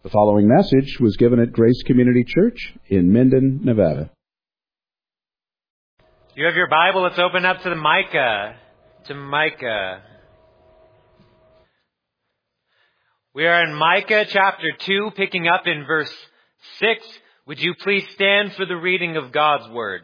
The following message was given at Grace Community Church in Minden, Nevada. You have your Bible. Let's open up to Micah. We are in Micah chapter 2, picking up in verse 6. Would you please stand for the reading of God's Word?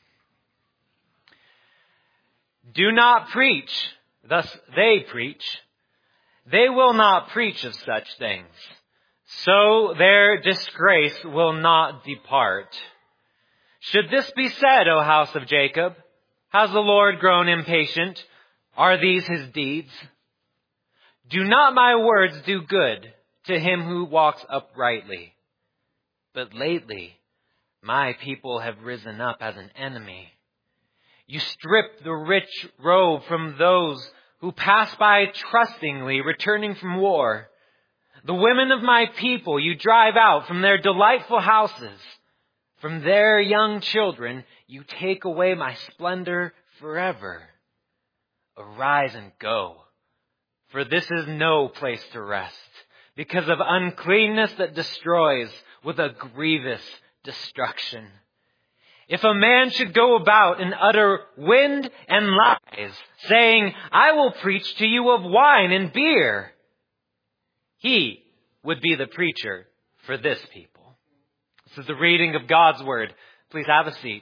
Do not preach, thus they preach. They will not preach of such things. So their disgrace will not depart. Should this be said, O house of Jacob? Has the Lord grown impatient? Are these his deeds? Do not my words do good to him who walks uprightly? But lately my people have risen up as an enemy. You strip the rich robe from those who pass by trustingly, returning from war. The women of my people you drive out from their delightful houses. From their young children you take away my splendor forever. Arise and go, for this is no place to rest, because of uncleanness that destroys with a grievous destruction. If a man should go about and utter wind and lies, saying, I will preach to you of wine and beer, he would be the preacher for this people. This is the reading of God's Word. Please have a seat.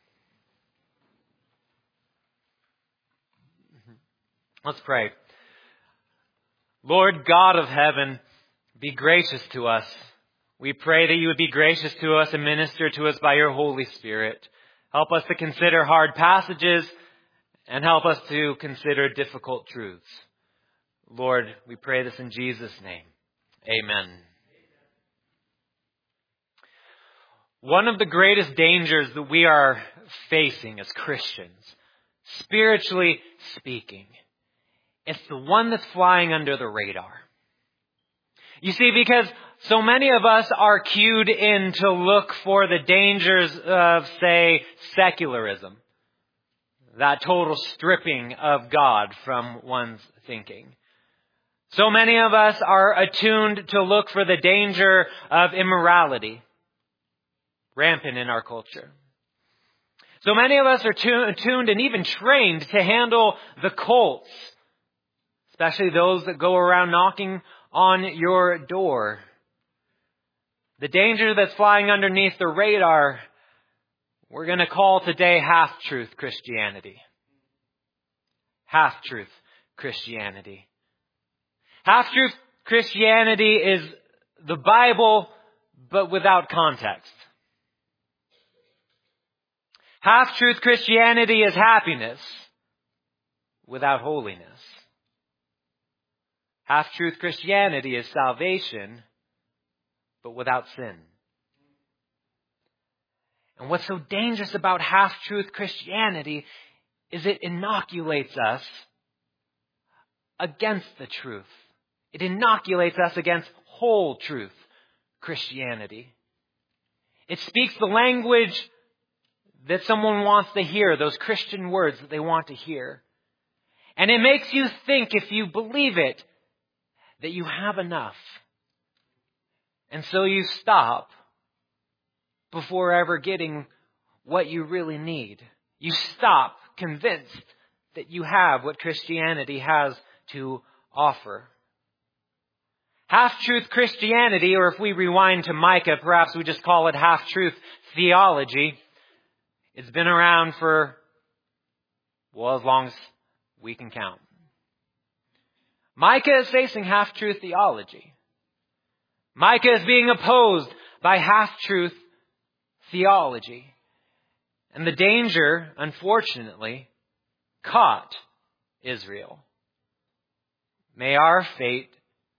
Let's pray. Lord God of heaven, be gracious to us. We pray that you would be gracious to us and minister to us by your Holy Spirit. Help us to consider hard passages and help us to consider difficult truths. Lord, we pray this in Jesus' name. Amen. One of the greatest dangers that we are facing as Christians, spiritually speaking, it's the one that's flying under the radar. You see, because so many of us are cued in to look for the dangers of, say, secularism. That total stripping of God from one's thinking. So many of us are attuned to look for the danger of immorality, rampant in our culture. So many of us are attuned and even trained to handle the cults, especially those that go around knocking on your door. The danger that's flying underneath the radar, we're going to call today half-truth Christianity. Half-truth Christianity. Half-truth Christianity is the Bible, but without context. Half-truth Christianity is happiness without holiness. Half-truth Christianity is salvation, but without sin. And what's so dangerous about half-truth Christianity is it inoculates us against the truth. It inoculates us against whole truth Christianity. It speaks the language that someone wants to hear, those Christian words that they want to hear. And it makes you think, if you believe it, that you have enough. And so you stop before ever getting what you really need. You stop convinced that you have what Christianity has to offer. Half-truth Christianity, or if we rewind to Micah, perhaps we just call it half-truth theology. It's been around for, as long as we can count. Micah is facing half-truth theology. Micah is being opposed by half-truth theology. And the danger, unfortunately, caught Israel. May our fate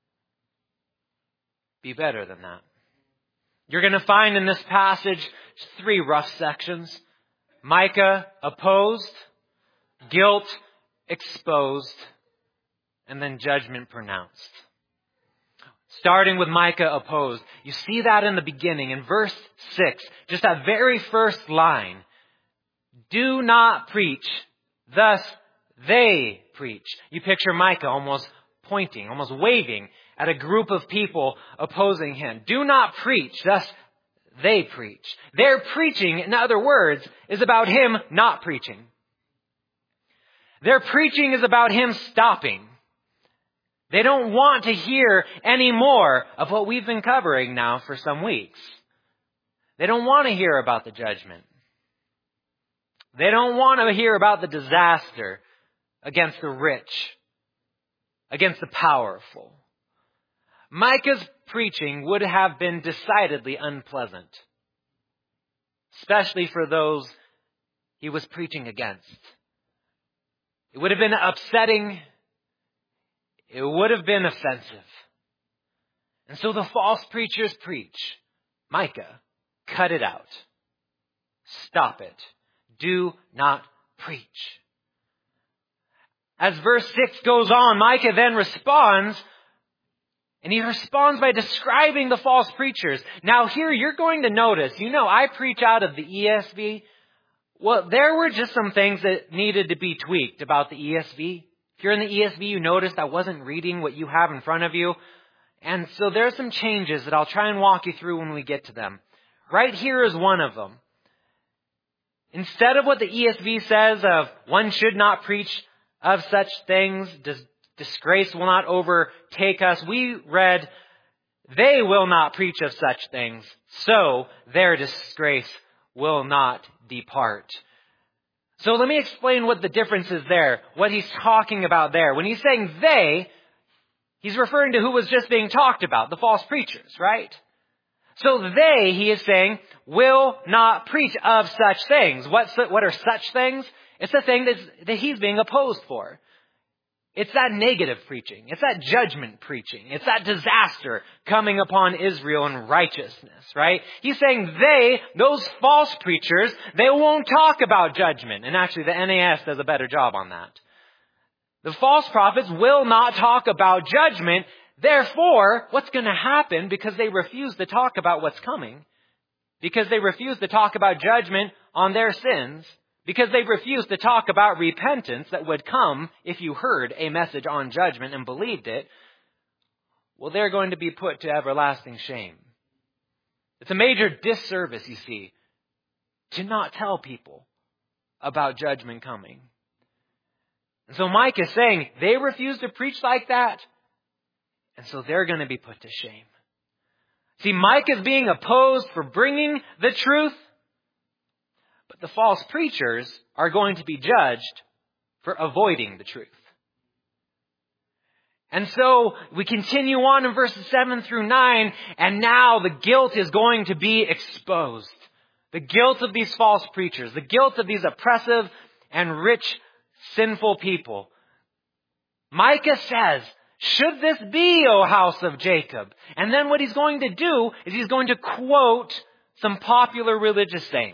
be better than that. You're going to find in this passage 3 rough sections. Micah opposed, guilt exposed, and then judgment pronounced. Starting with Micah opposed. You see that in the beginning, in verse 6, just that very first line. Do not preach, thus they preach. You picture Micah almost pointing, almost waving at a group of people opposing him. Do not preach, thus they preach. Their preaching, in other words, is about him not preaching. Their preaching is about him stopping. They don't want to hear any more of what we've been covering now for some weeks. They don't want to hear about the judgment. They don't want to hear about the disaster against the rich, against the powerful. Micah's preaching would have been decidedly unpleasant, especially for those he was preaching against. It would have been upsetting. It would have been offensive. And so the false preachers preach, Micah, cut it out. Stop it. Do not preach. As verse 6 goes on, Micah then responds, and he responds by describing the false preachers. Now here you're going to notice, I preach out of the ESV. Well, there were just some things that needed to be tweaked about the ESV. If you're in the ESV, you noticed I wasn't reading what you have in front of you. And so there's some changes that I'll try and walk you through when we get to them. Right here is one of them. Instead of what the ESV says of one should not preach of such things, disgrace will not overtake us, we read, they will not preach of such things, so their disgrace will not depart. So let me explain what the difference is there, what he's talking about there. When he's saying they, he's referring to who was just being talked about, the false preachers, right? So they, he is saying, will not preach of such things. What are such things? It's the thing that he's being opposed for. It's that negative preaching. It's that judgment preaching. It's that disaster coming upon Israel in righteousness, right? He's saying those false preachers, they won't talk about judgment. And actually the NAS does a better job on that. The false prophets will not talk about judgment. Therefore, what's going to happen, because they refuse to talk about what's coming, because they refuse to talk about judgment on their sins, because they refuse to talk about repentance that would come if you heard a message on judgment and believed it, well, they're going to be put to everlasting shame. It's a major disservice, you see, to not tell people about judgment coming. And so Micah is saying they refuse to preach like that, and so they're going to be put to shame. See, Micah is being opposed for bringing the truth, but the false preachers are going to be judged for avoiding the truth. And so we continue on in verses 7 through 9, and now the guilt is going to be exposed. The guilt of these false preachers, the guilt of these oppressive and rich, sinful people. Micah says, should this be, O house of Jacob? And then what he's going to do is he's going to quote some popular religious sayings.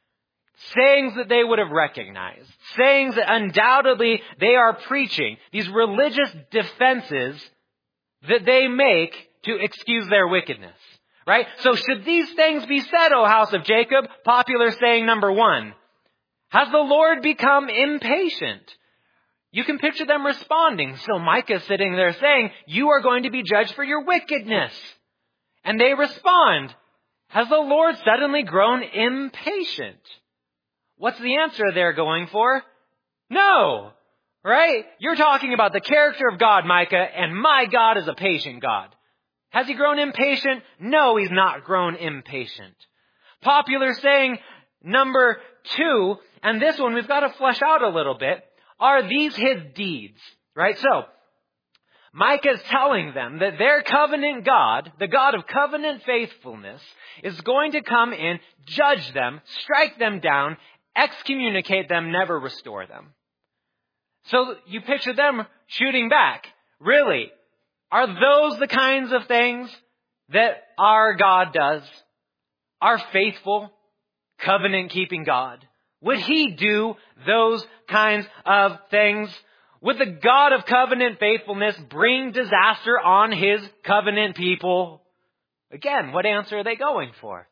Sayings that they would have recognized. Sayings that undoubtedly they are preaching. These religious defenses that they make to excuse their wickedness. Right? So should these things be said, O house of Jacob? Popular saying number 1. Has the Lord become impatient? You can picture them responding. So Micah's sitting there saying, you are going to be judged for your wickedness. And they respond, has the Lord suddenly grown impatient? What's the answer they're going for? No. Right? You're talking about the character of God, Micah, and my God is a patient God. Has he grown impatient? No, he's not grown impatient. Popular saying number 2, and this one we've got to flesh out a little bit, are these his deeds? Right? So, Micah is telling them that their covenant God, the God of covenant faithfulness, is going to come in, judge them, strike them down, excommunicate them, never restore them. So you picture them shooting back. Really? Are those the kinds of things that our God does? Our faithful, covenant-keeping God? Would he do those kinds of things? Would the God of covenant faithfulness bring disaster on his covenant people? Again, what answer are they going for?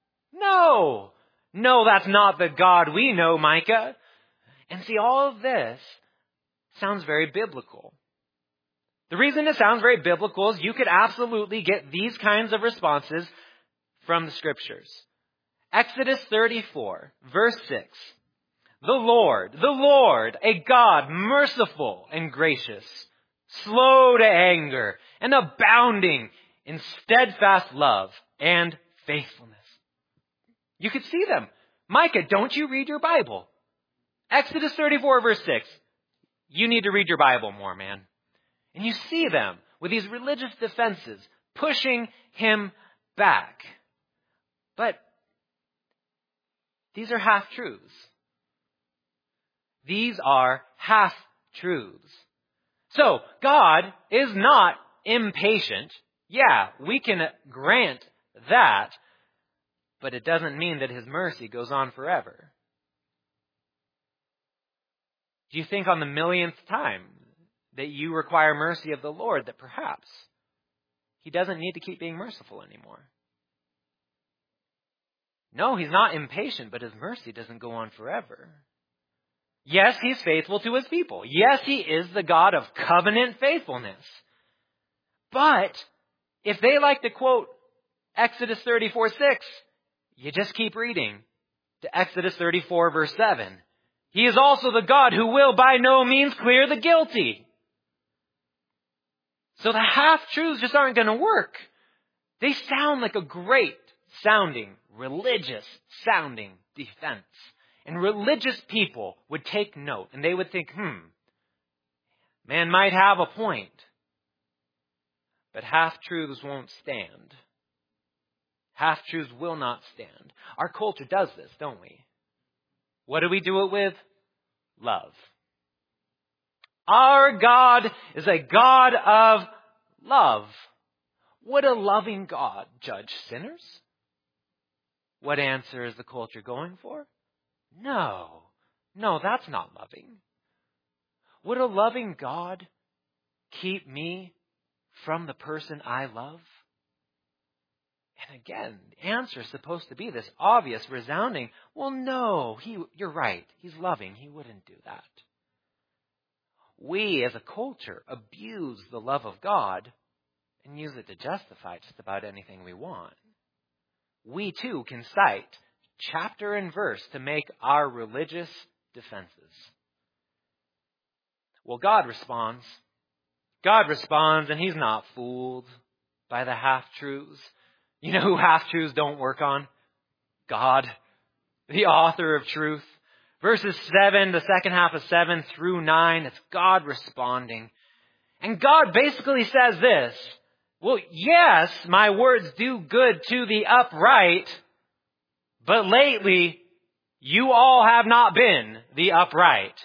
No. No, that's not the God we know, Micah. And see, all of this sounds very biblical. The reason it sounds very biblical is you could absolutely get these kinds of responses from the Scriptures. Exodus 34, verse 6. The Lord, a God merciful and gracious, slow to anger, and abounding in steadfast love and faithfulness. You could see them. Micah, don't you read your Bible? Exodus 34, verse 6. You need to read your Bible more, man. And you see them with these religious defenses pushing him back. But these are half-truths. These are half-truths. So, God is not impatient. Yeah, we can grant that, but it doesn't mean that His mercy goes on forever. Do you think on the millionth time that you require mercy of the Lord that perhaps He doesn't need to keep being merciful anymore? No, He's not impatient, but His mercy doesn't go on forever. Yes, He's faithful to His people. Yes, He is the God of covenant faithfulness. But if they like to quote Exodus 34:6, you just keep reading to Exodus 34, verse 7. He is also the God who will by no means clear the guilty. So the half-truths just aren't going to work. They sound like a great sounding, religious sounding defense. And religious people would take note and they would think, man might have a point. But half-truths won't stand. Half-truths will not stand. Our culture does this, don't we? What do we do it with? Love. Our God is a God of love. Would a loving God judge sinners? What answer is the culture going for? No, that's not loving. Would a loving God keep me from the person I love? And again, the answer is supposed to be this obvious, resounding, well, no, you're right. He's loving. He wouldn't do that. We, as a culture, abuse the love of God and use it to justify just about anything we want. We, too, can cite chapter and verse to make our religious defenses. Well, God responds. God responds, and He's not fooled by the half-truths. You know who half-truths don't work on? God, the author of truth. Verses 7, the second half of 7 through 9, it's God responding. And God basically says this, well, yes, my words do good to the upright, but lately, you all have not been the upright.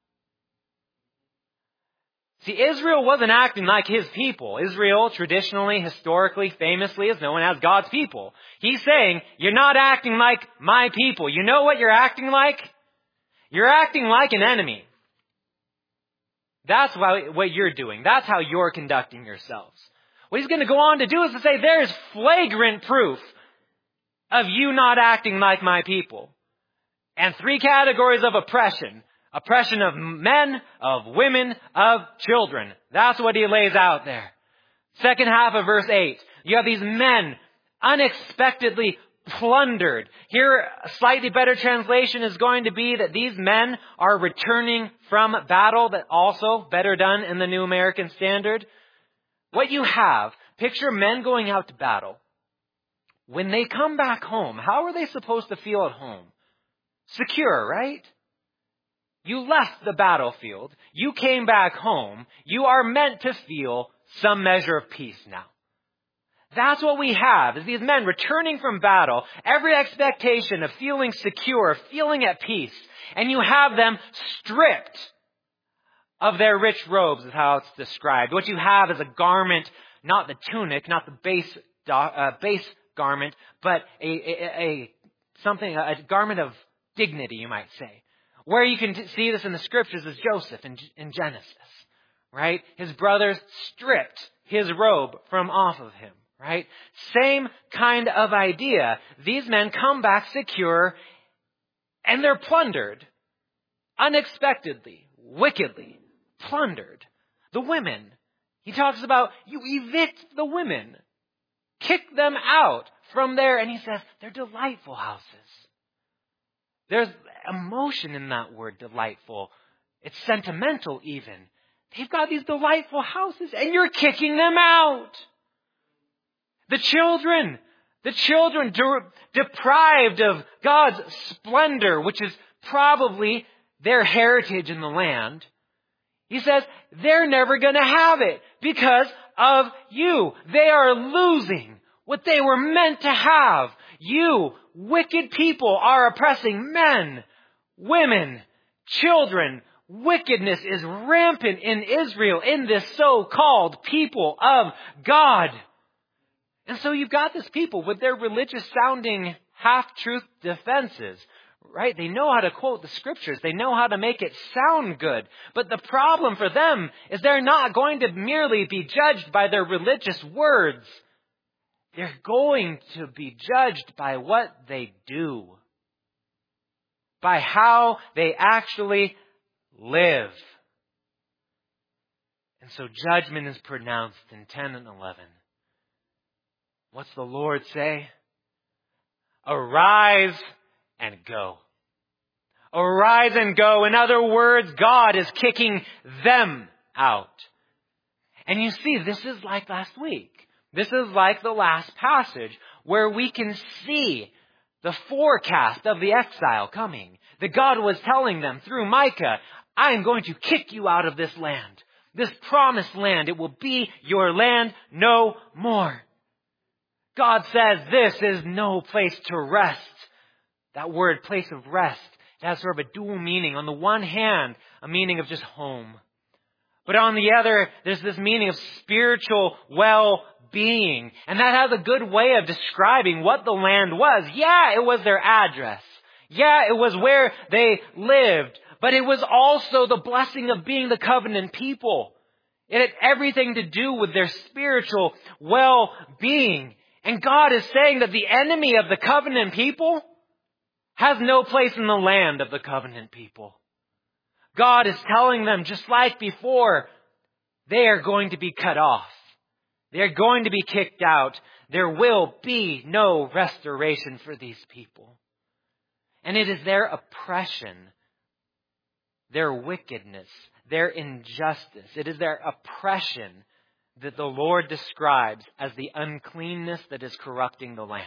See, Israel wasn't acting like His people. Israel, traditionally, historically, famously, is known as God's people. He's saying, you're not acting like my people. You know what you're acting like? You're acting like an enemy. That's what you're doing. That's how you're conducting yourselves. What He's going to go on to do is to say, there is flagrant proof of you not acting like my people. And 3 categories of oppression. Oppression of men, of women, of children. That's what He lays out there. Second half of verse 8. You have these men unexpectedly plundered. Here, a slightly better translation is going to be that these men are returning from battle, that also better done in the New American Standard. What you have, picture men going out to battle. When they come back home, how are they supposed to feel at home? Secure, right? You left the battlefield. You came back home. You are meant to feel some measure of peace now. That's what we have, is these men returning from battle, every expectation of feeling secure, feeling at peace. And you have them stripped of their rich robes, is how it's described. What you have is a garment, not the tunic, not the base garment, but a garment of dignity, you might say. Where you can see this in the Scriptures is Joseph in Genesis, right? His brothers stripped his robe from off of him, right? Same kind of idea. These men come back secure and they're plundered. Unexpectedly, wickedly plundered. The women, He talks about you evict the women. Kick them out from there. And he says they're delightful houses. There's emotion in that word, delightful. It's sentimental even. They've got these delightful houses and you're kicking them out. The children deprived of God's splendor, which is probably their heritage in the land. He says they're never going to have it because of you. They are losing what they were meant to have. You, wicked people, are oppressing men, women, children. Wickedness is rampant in Israel, in this so-called people of God. And so you've got this people with their religious-sounding half-truth defenses, right? They know how to quote the scriptures. They know how to make it sound good. But the problem for them is they're not going to merely be judged by their religious words. They're going to be judged by what they do, by how they actually live. And so judgment is pronounced in 10 and 11. What's the Lord say? Arise and go. Arise and go. In other words, God is kicking them out. And you see, this is like last week. This is like the last passage where we can see the forecast of the exile coming. That God was telling them through Micah, I am going to kick you out of this land. This promised land. It will be your land no more. God says this is no place to rest. That word, place of rest, it has sort of a dual meaning. On the one hand, a meaning of just home. But on the other, there's this meaning of spiritual well-being. And that has a good way of describing what the land was. Yeah, it was their address. Yeah, it was where they lived. But it was also the blessing of being the covenant people. It had everything to do with their spiritual well-being. And God is saying that the enemy of the covenant people has no place in the land of the covenant people. God is telling them, just like before, they are going to be cut off. They are going to be kicked out. There will be no restoration for these people. And it is their oppression, their wickedness, their injustice. It is their oppression that the Lord describes as the uncleanness that is corrupting the land.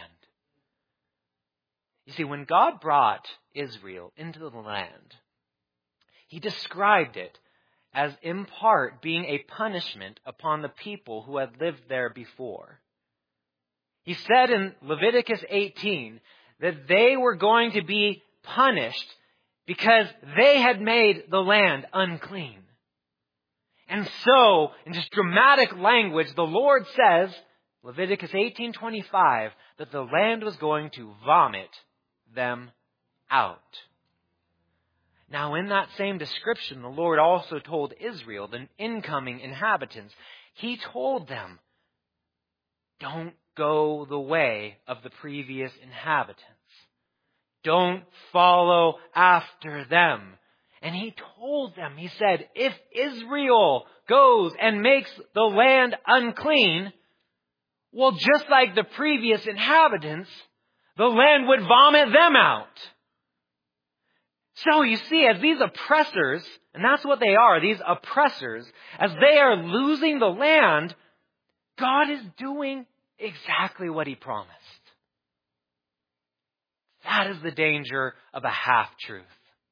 You see, when God brought Israel into the land, He described it as in part being a punishment upon the people who had lived there before. He said in Leviticus 18 that they were going to be punished because they had made the land unclean. And so, in just dramatic language, the Lord says, Leviticus 18:25, that the land was going to vomit them out. Now, in that same description, the Lord also told Israel, the incoming inhabitants, He told them, don't go the way of the previous inhabitants. Don't follow after them. And He told them, He said, if Israel goes and makes the land unclean, well, just like the previous inhabitants, the land would vomit them out. So you see, as these oppressors, and that's what they are, these oppressors, as they are losing the land, God is doing exactly what He promised. That is the danger of a half-truth.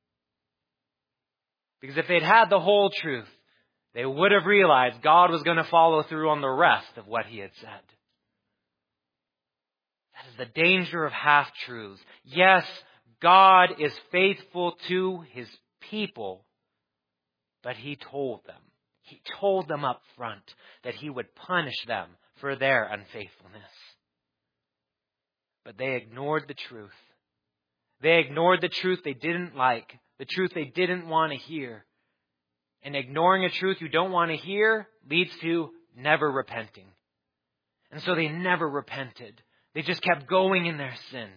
Because if they'd had the whole truth, they would have realized God was going to follow through on the rest of what He had said. That is the danger of half-truths. Yes, God is faithful to His people, but He told them up front that He would punish them for their unfaithfulness. But they ignored the truth. They ignored the truth they didn't like, the truth they didn't want to hear. And ignoring a truth you don't want to hear leads to never repenting. And so they never repented. They just kept going in their sin.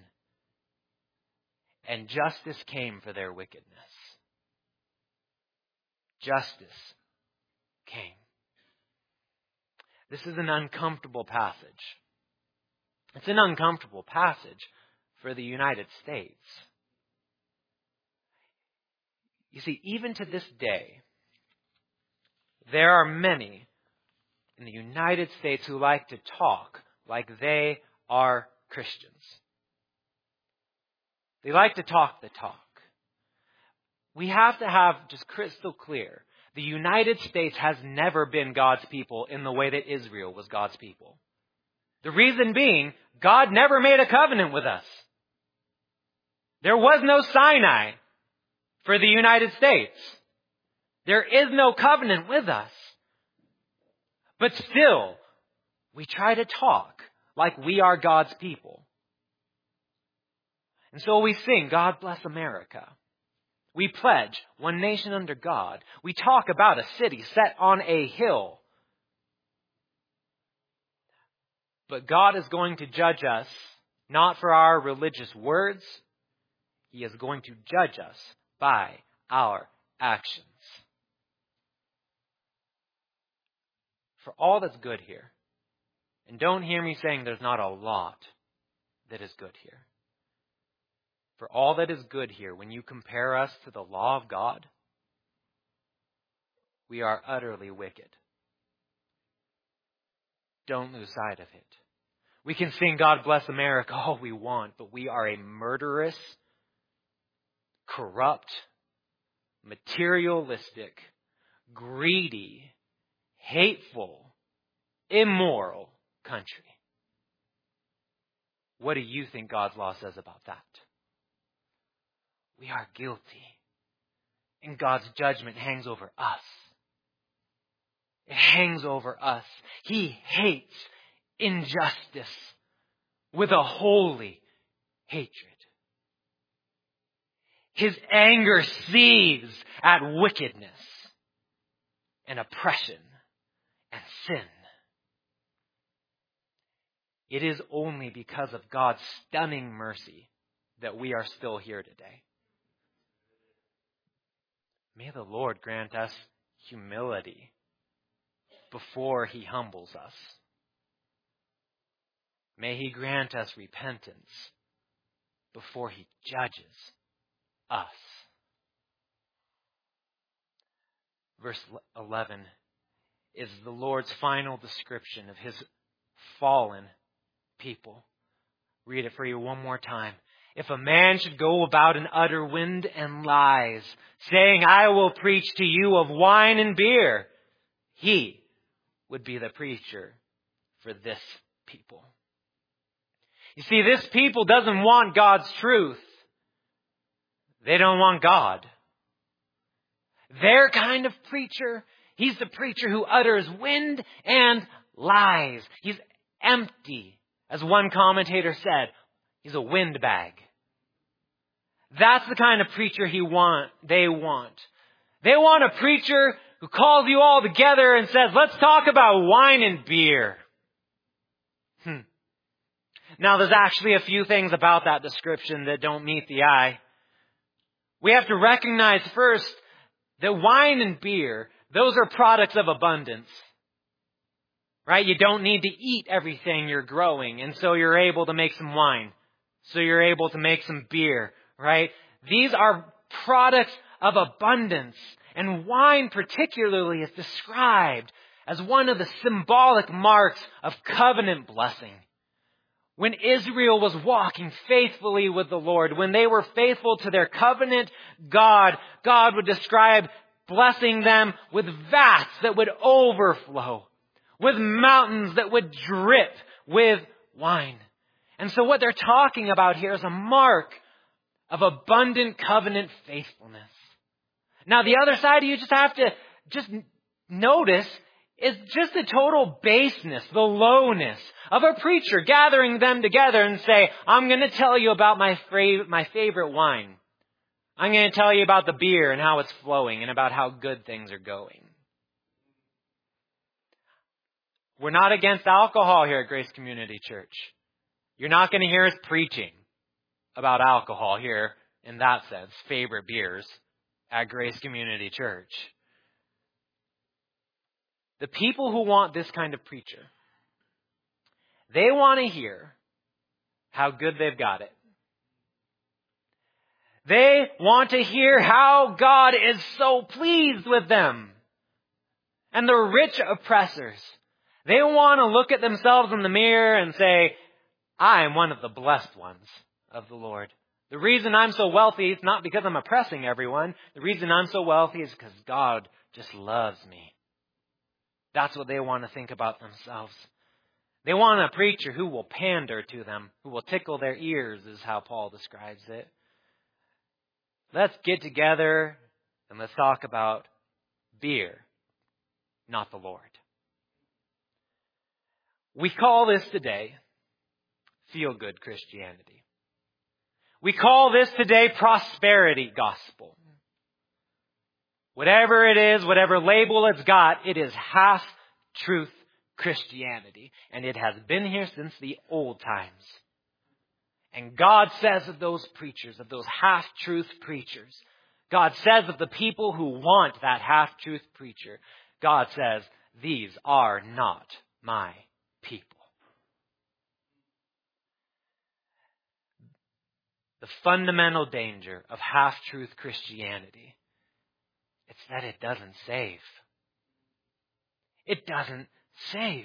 And justice came for their wickedness. Justice came. this is an uncomfortable passage. It's an uncomfortable passage for the United States. You see, even to this day, there are many in the United States who like to talk like they are Christians. They like to talk the talk. We have to have just crystal clear, the United States has never been God's people in the way that Israel was God's people. The reason being, God never made a covenant with us. There was no Sinai for the United States. There is no covenant with us. But still, we try to talk like we are God's people. And so we sing, God bless America. We pledge one nation under God. We talk about a city set on a hill. But God is going to judge us, not for our religious words. He is going to judge us by our actions. For all that's good here, and don't hear me saying there's not a lot that is good here. For all that is good here, when you compare us to the law of God, we are utterly wicked. Don't lose sight of it. We can sing God bless America all we want, but we are a murderous, corrupt, materialistic, greedy, hateful, immoral country. What do you think God's law says about that? We are guilty, and God's judgment hangs over us. It hangs over us. He hates injustice with a holy hatred. His anger seethes at wickedness and oppression and sin. It is only because of God's stunning mercy that we are still here today. May the Lord grant us humility before He humbles us. May He grant us repentance before He judges us. Verse 11 is the Lord's final description of His fallen people. Read it for you one more time. If a man should go about and utter wind and lies, saying, I will preach to you of wine and beer, he would be the preacher for this people. You see, this people doesn't want God's truth. They don't want God. Their kind of preacher, he's the preacher who utters wind and lies. He's empty. As one commentator said, he's a windbag. That's the kind of preacher they want. They want a preacher who calls you all together and says, let's talk about wine and beer. Now, there's actually a few things about that description that don't meet the eye. We have to recognize first that wine and beer, those are products of abundance. Right? You don't need to eat everything you're growing, and so you're able to make some wine. So you're able to make some beer, right? These are products of abundance. And wine particularly is described as one of the symbolic marks of covenant blessing. When Israel was walking faithfully with the Lord, when they were faithful to their covenant God, God would describe blessing them with vats that would overflow, with mountains that would drip with wine. And so what they're talking about here is a mark of abundant covenant faithfulness. Now, the other side you just have to just notice is just the total baseness, the lowness of a preacher gathering them together and say, I'm going to tell you about my favorite wine. I'm going to tell you about the beer and how it's flowing and about how good things are going. We're not against alcohol here at Grace Community Church. You're not going to hear us preaching about alcohol here in that sense, favorite beers at Grace Community Church. The people who want this kind of preacher, they want to hear how good they've got it. They want to hear how God is so pleased with them. And the rich oppressors, they want to look at themselves in the mirror and say, I am one of the blessed ones of the Lord. The reason I'm so wealthy is not because I'm oppressing everyone. The reason I'm so wealthy is because God just loves me. That's what they want to think about themselves. They want a preacher who will pander to them, who will tickle their ears, is how Paul describes it. Let's get together and let's talk about beer, not the Lord. We call this today feel-good Christianity. We call this today prosperity gospel. Whatever it is, whatever label it's got, it is half-truth Christianity. And it has been here since the old times. And God says of those preachers, of those half-truth preachers, God says of the people who want that half-truth preacher, God says, these are not my people. The fundamental danger of half-truth Christianity, it's that it doesn't save. It doesn't save.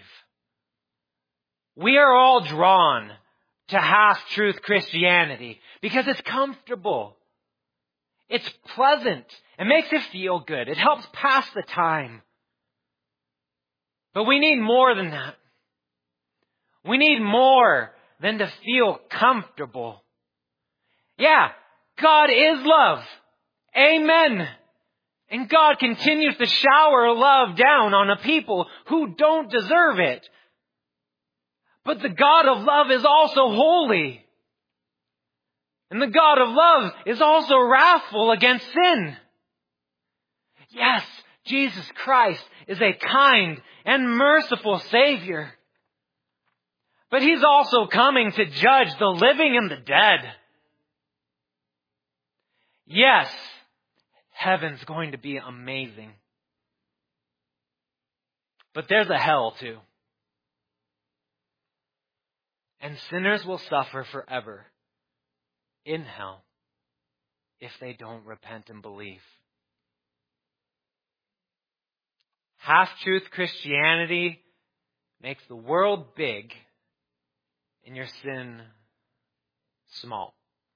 We are all drawn to half-truth Christianity because it's comfortable. It's pleasant. It makes you feel good. It helps pass the time. But we need more than that. We need more than to feel comfortable. Yeah, God is love. Amen. And God continues to shower love down on a people who don't deserve it. But the God of love is also holy. And the God of love is also wrathful against sin. Yes, Jesus Christ is a kind and merciful Savior. But He's also coming to judge the living and the dead. Yes, heaven's going to be amazing. But there's a hell too. And sinners will suffer forever in hell if they don't repent and believe. Half-truth Christianity makes the world big and your sin small.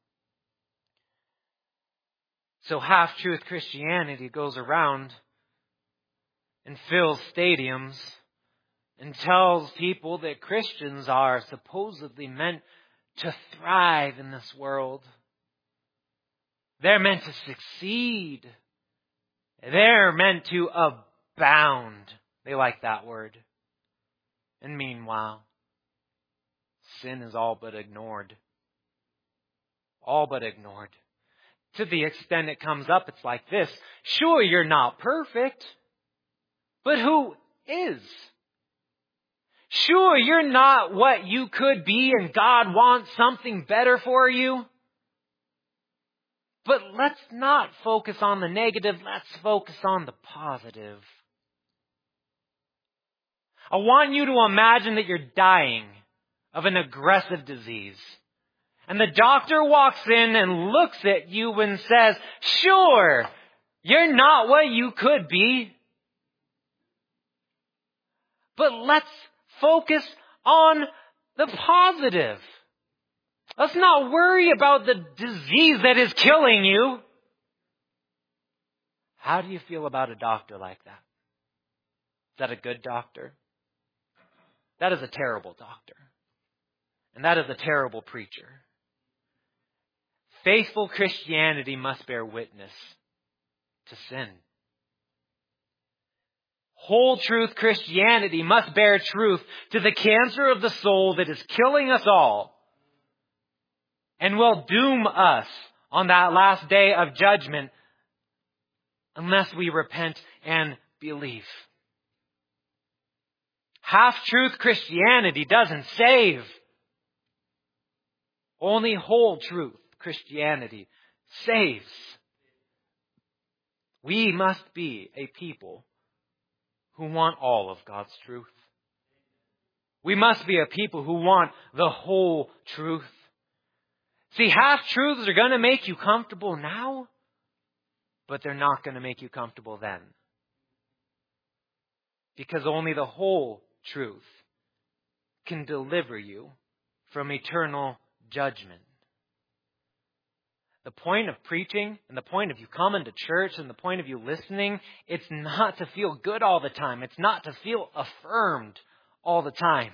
So half-truth Christianity goes around and fills stadiums and tells people that Christians are supposedly meant to thrive in this world. They're meant to succeed. They're meant to abound. They like that word. And meanwhile, sin is all but ignored. All but ignored. To the extent it comes up, it's like this. Sure, you're not perfect. But who is? Sure, you're not what you could be and God wants something better for you. But let's not focus on the negative. Let's focus on the positive. I want you to imagine that you're dying of an aggressive disease. And the doctor walks in and looks at you and says, sure, you're not what you could be. But let's focus on the positive. Let's not worry about the disease that is killing you. How do you feel about a doctor like that? Is that a good doctor? That is a terrible doctor. And that is a terrible preacher. Faithful Christianity must bear witness to sin. Whole truth Christianity must bear truth to the cancer of the soul that is killing us all and will doom us on that last day of judgment unless we repent and believe. Half-truth Christianity doesn't save. Only whole truth Christianity saves. We must be a people who want all of God's truth. We must be a people who want the whole truth. See, half-truths are going to make you comfortable now, but they're not going to make you comfortable then. Because only the whole truth can deliver you from eternal judgment. The point of preaching and the point of you coming to church and the point of you listening, it's not to feel good all the time. It's not to feel affirmed all the time.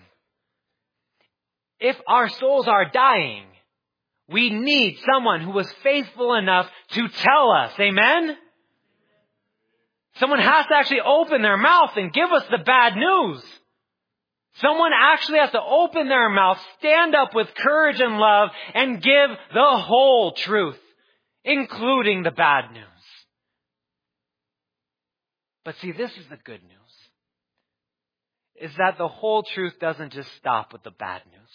If our souls are dying, we need someone who was faithful enough to tell us. Amen? Someone has to actually open their mouth and give us the bad news. Someone actually has to open their mouth, stand up with courage and love, and give the whole truth, including the bad news. But see, this is the good news, is that the whole truth doesn't just stop with the bad news.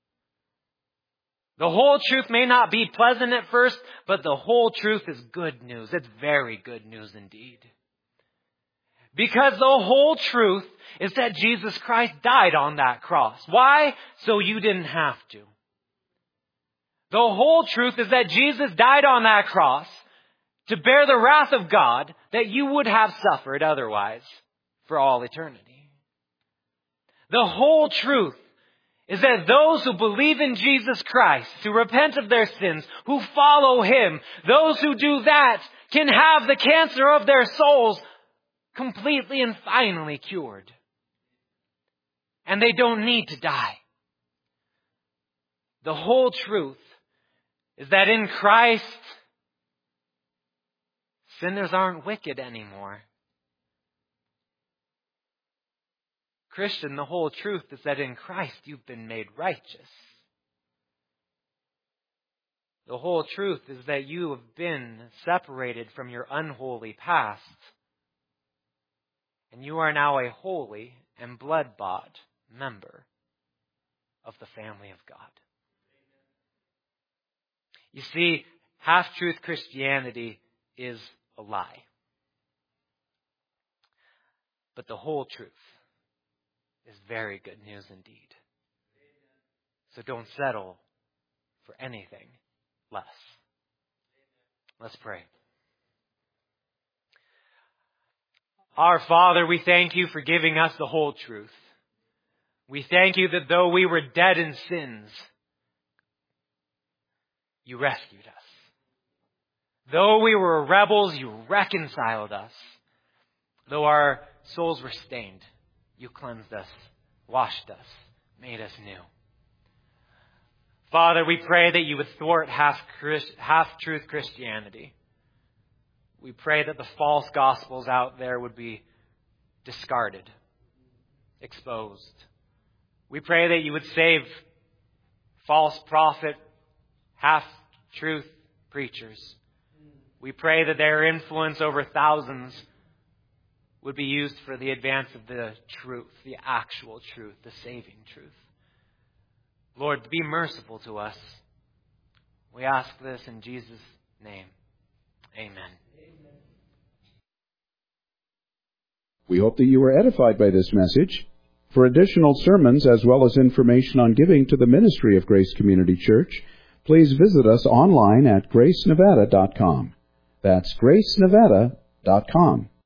The whole truth may not be pleasant at first, but the whole truth is good news. It's very good news indeed. Because the whole truth is that Jesus Christ died on that cross. Why? So you didn't have to. The whole truth is that Jesus died on that cross to bear the wrath of God that you would have suffered otherwise for all eternity. The whole truth is that those who believe in Jesus Christ, who repent of their sins, who follow Him, those who do that can have the cancer of their souls completely and finally cured. And they don't need to die. The whole truth is that in Christ, sinners aren't wicked anymore. Christian, the whole truth is that in Christ you've been made righteous. The whole truth is that you have been separated from your unholy past. And you are now a holy and blood-bought member of the family of God. You see, half-truth Christianity is a lie. But the whole truth is very good news indeed. So don't settle for anything less. Let's pray. Our Father, we thank you for giving us the whole truth. We thank you that though we were dead in sins, you rescued us. Though we were rebels, you reconciled us. Though our souls were stained, you cleansed us, washed us, made us new. Father, we pray that you would thwart half-truth Christianity. We pray that the false gospels out there would be discarded, exposed. We pray that you would save false prophet, half-truth preachers. We pray that their influence over thousands would be used for the advance of the truth, the actual truth, the saving truth. Lord, be merciful to us. We ask this in Jesus' name. Amen. We hope that you were edified by this message. For additional sermons as well as information on giving to the ministry of Grace Community Church, please visit us online at gracenevada.com. That's gracenevada.com.